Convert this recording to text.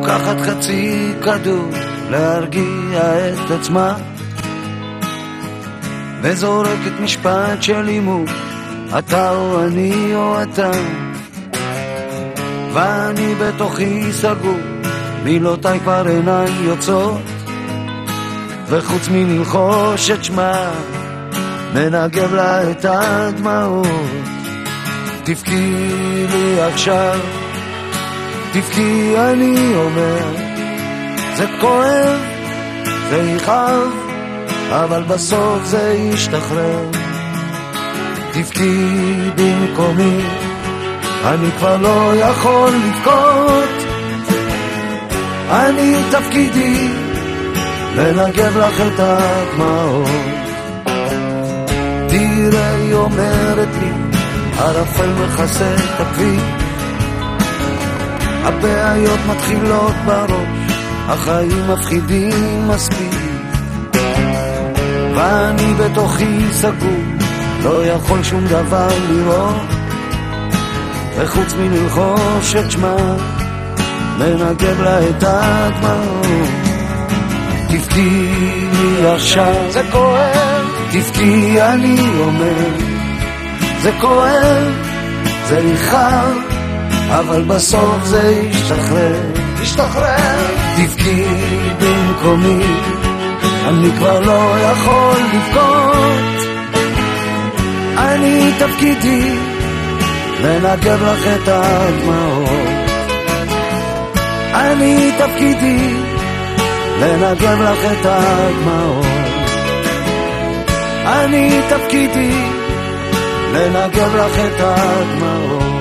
לוקחת חצי כדור להרגיע את עצמה, וזורקת משפט של אימות, אתה או אני או אתה, ואני בתוכי סגור, מילותיי כבר אינן יוצאות, וחוץ מללחוש את שמה מנגב לה את הדמעות. תבכי לי עכשיו, תבכי אני אומר, זה כואב, זה יכאב, אבל בסוף זה ישתחרר. תבכי במקומי, אני כבר לא יכול לבכות, אני תפקידי לנגב לך את הדמעות. תראה, היא אומרת לי, הרפל מכסה את הכביש, הבעיות מתחילות בראש, החיים מפחידים מספיק, ואני בתוכי סגור, לא יכול שום דבר לראות, וחוץ מללחוש את שמה מנגב לה את הדמעות. תבכי לי עכשיו, זה כואב, תבכי אני אומר, זה כואב, זה יכאב, אבל בסוף זה ישתחרר, ישתחרר. תבכי במקומי, אני כבר לא יכול לבכות, אני תפקידי לנגב לך את הדמעות, אני תפקידי לנגב לך את הדמעות, אני תפקידי לנגב לך את הדמעות.